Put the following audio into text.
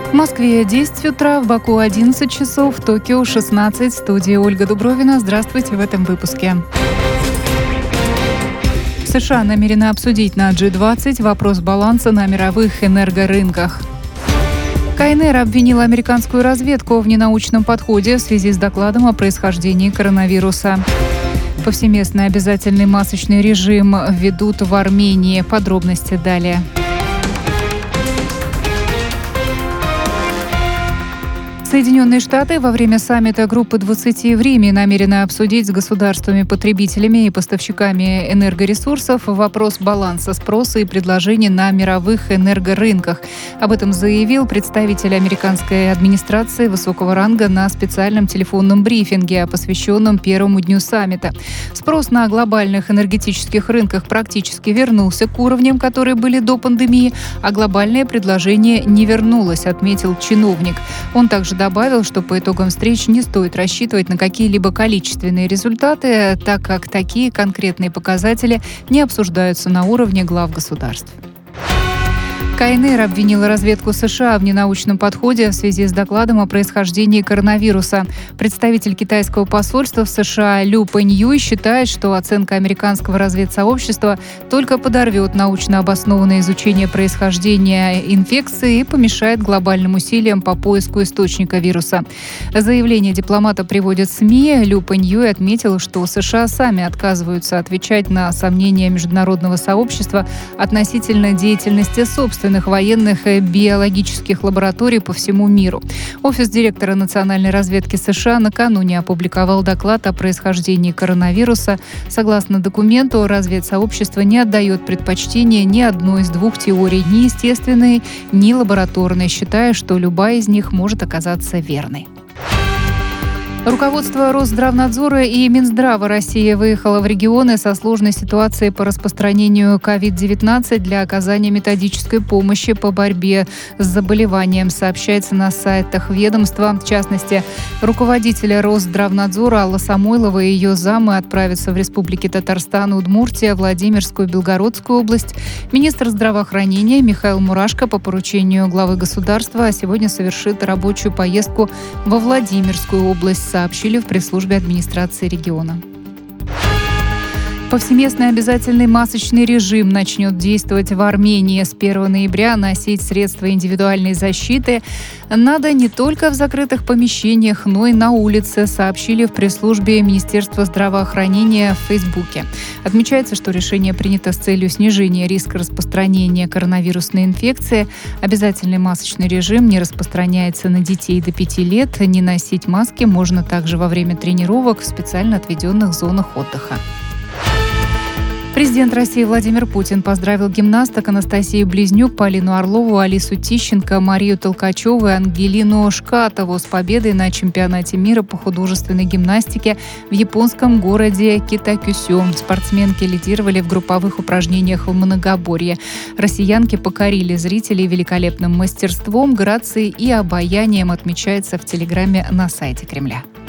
В Москве 10 утра, в Баку 11 часов, в Токио 16. В студии Ольга Дубровина. Здравствуйте в этом выпуске. США намерены обсудить на G20 вопрос баланса на мировых энергорынках. КНР обвинила американскую разведку в ненаучном подходе в связи с докладом о происхождении коронавируса. Повсеместный обязательный масочный режим введут в Армении. Подробности далее. Соединенные Штаты во время саммита Группы 20 в Риме намерены обсудить с государствами-потребителями и поставщиками энергоресурсов вопрос баланса спроса и предложений на мировых энергорынках. Об этом заявил представитель американской администрации высокого ранга на специальном телефонном брифинге, посвященном первому дню саммита. Спрос на глобальных энергетических рынках практически вернулся к уровням, которые были до пандемии, а глобальное предложение не вернулось, отметил чиновник. Он также добавил, что по итогам встреч не стоит рассчитывать на какие-либо количественные результаты, так как такие конкретные показатели не обсуждаются на уровне глав государств. КНР обвинила разведку США в ненаучном подходе в связи с докладом о происхождении коронавируса. Представитель китайского посольства в США Лю Пэньюй считает, что оценка американского разведсообщества только подорвет научно обоснованное изучение происхождения инфекции и помешает глобальным усилиям по поиску источника вируса. Заявление дипломата приводят СМИ. Лю Пэньюй отметил, что США сами отказываются отвечать на сомнения международного сообщества относительно деятельности собственных военных и биологических лабораторий по всему миру. Офис директора национальной разведки США накануне опубликовал доклад о происхождении коронавируса. Согласно документу, разведсообщество не отдает предпочтение ни одной из двух теорий, ни естественной, ни лабораторной, считая, что любая из них может оказаться верной. Руководство Росздравнадзора и Минздрава России выехало в регионы со сложной ситуацией по распространению COVID-19 для оказания методической помощи по борьбе с заболеванием, сообщается на сайтах ведомства. В частности, руководители Росздравнадзора Алла Самойлова и ее замы отправятся в республики Татарстан, Удмуртия, Владимирскую, Белгородскую область. Министр здравоохранения Михаил Мурашко по поручению главы государства сегодня совершит рабочую поездку во Владимирскую область, сообщили в пресс-службе администрации региона. Повсеместный обязательный масочный режим начнет действовать в Армении. С 1 ноября носить средства индивидуальной защиты надо не только в закрытых помещениях, но и на улице, сообщили в пресс-службе Министерства здравоохранения в Фейсбуке. Отмечается, что решение принято с целью снижения риска распространения коронавирусной инфекции. Обязательный масочный режим не распространяется на детей до 5 лет. Не носить маски можно также во время тренировок в специально отведенных зонах отдыха. Президент России Владимир Путин поздравил гимнасток Анастасию Близнюк, Полину Орлову, Алису Тищенко, Марию Толкачеву и Ангелину Шкатову с победой на чемпионате мира по художественной гимнастике в японском городе Китакюсю. Спортсменки лидировали в групповых упражнениях в многоборье. Россиянки покорили зрителей великолепным мастерством, грацией и обаянием, отмечается в телеграме на сайте Кремля.